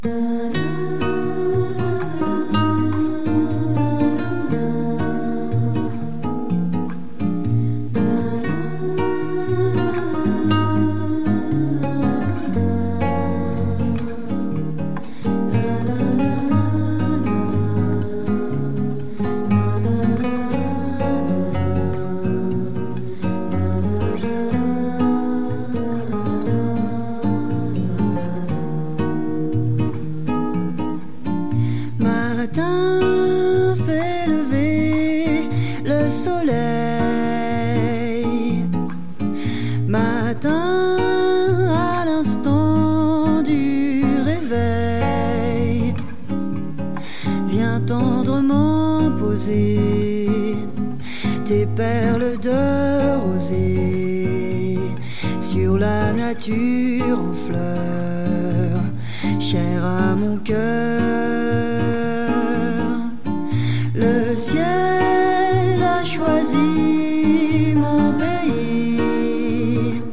Matin fait lever le soleil. Matin à l'instant du réveil, viens tendrement poser tes perles de rosée sur la nature en fleurs, chère à mon cœur. Le ciel a choisi mon pays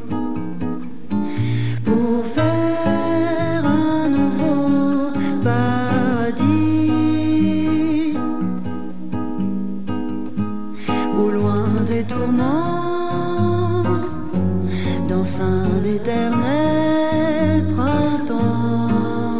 pour faire un nouveau paradis, au loin des tourments, dans un éternel printemps.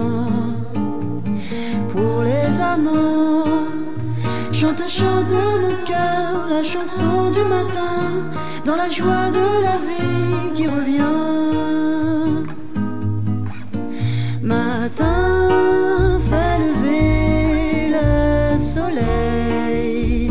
Pour les amants, chante, chante mon cœur la chanson du matin, dans la joie de la vie qui revient. Matin fait lever le soleil.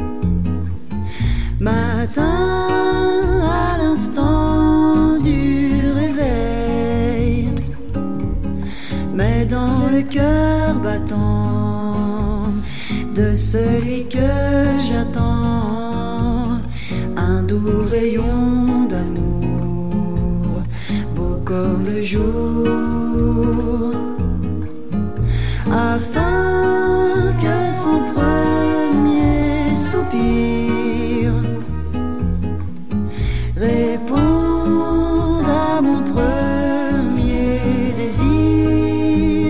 Matin à l'instant du réveil, mais dans le cœur battant de celui que j'attends, un doux rayon d'amour, beau comme le jour, afin que son premier soupir réponde à mon premier désir.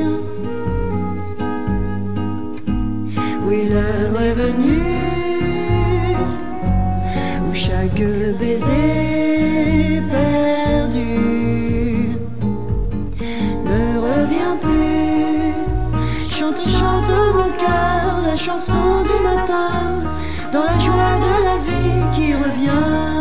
Oui, l'heure est venue où chaque baiser perdu ne revient plus. Chante, chante mon cœur la chanson du matin, dans la joie de la vie qui revient.